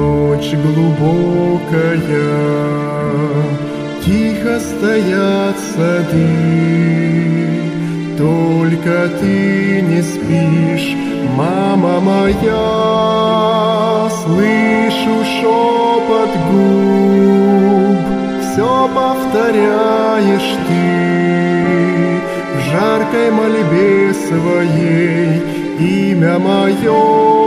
Ночь глубокая, тихо стоят сады, только ты не спишь, мама моя. Слышу шепот губ, все повторяешь ты в жаркой мольбе своей имя мое.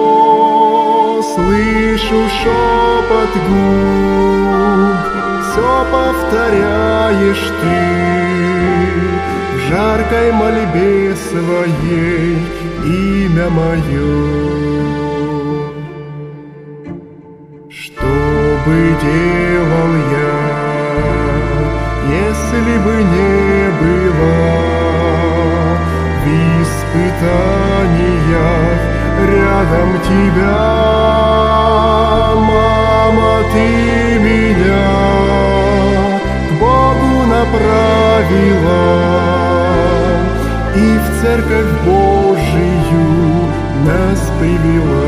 Слышу шепот губ, все повторяешь ты в жаркой мольбе своей имя мое. Что бы делал я, если бы не было в испытаниях рядом тебя? Мама, ты меня к Богу направила и в церковь Божию нас привела.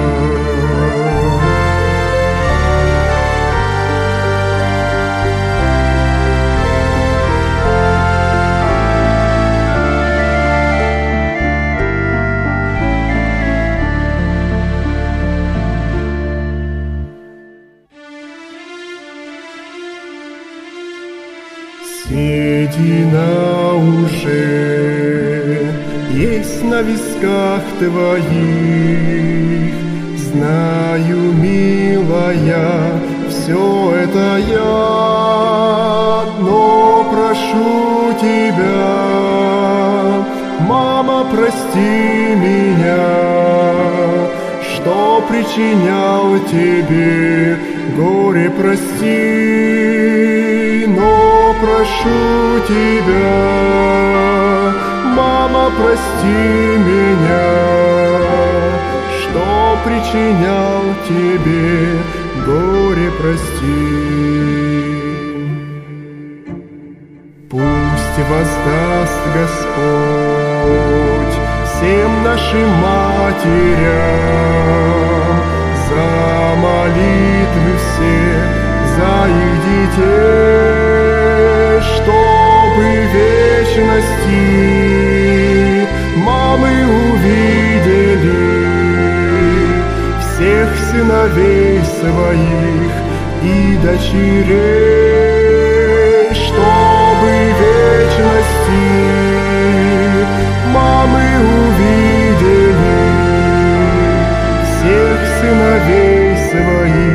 Седина уже есть на висках твоих, знаю, милая, все это я, но прошу тебя, мама, прости меня, что причинял тебе горе, прости, но прошу тебя, мама, прости меня, что причинял тебе горе, прости. Пусть воздаст Господь всем нашим матерям за молитвы все, за их детей, чтобы в вечности мамы увидели всех сыновей своих и дочерей, чтобы в вечности мамы увидели всех сыновей своих